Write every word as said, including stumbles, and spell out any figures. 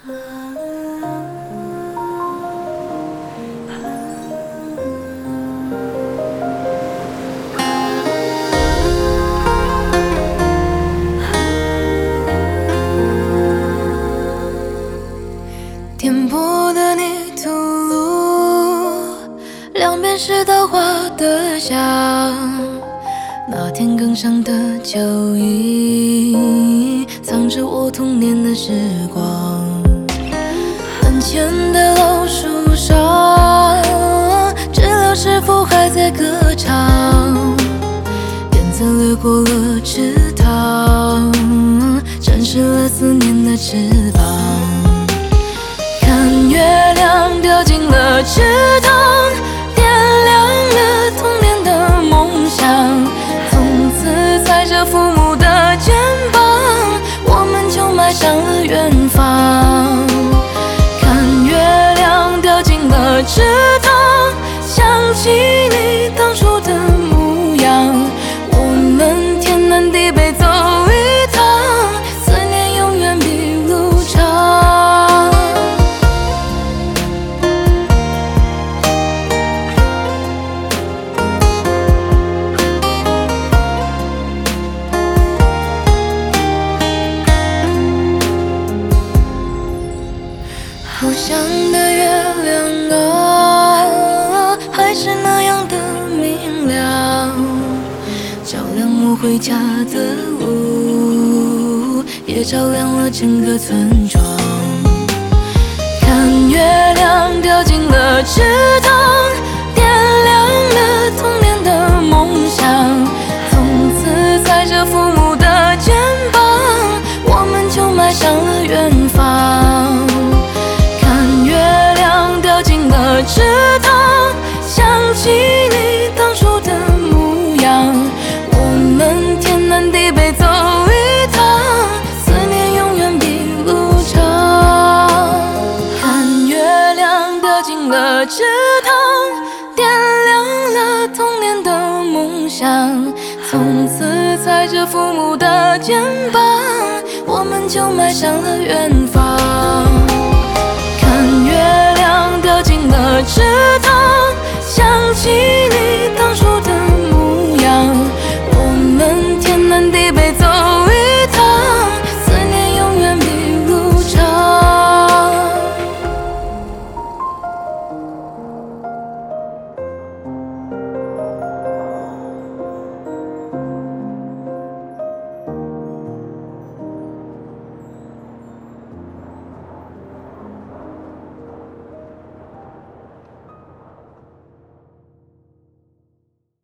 颠簸的泥土路，两边是稻花的香。那天更上的旧衣，藏着我童年的时光。门前的老树上，知了是否还在歌唱？燕子掠过了池塘，展示了思念的翅膀。看月亮掉进了池塘，点亮了童年的梦想。从此踩着父母的肩膀，我们就迈向了远方。看月亮掉进了池塘，想起你当初的模样。我们天南地北走一趟，思念永远比路长。故乡的月亮啊，还是那样的明亮，照亮我回家的路，也照亮了整个村庄。看月亮掉进了池塘，点亮了童年的梦想。从此踩着父母的肩膀，我们就迈向了远方。池塘，想起你当初的模样。我们天南地北走一趟，思念永远比路长。看月亮掉进了池塘，点亮了童年的梦想。从此踩着父母的肩膀，我们就迈向了远方。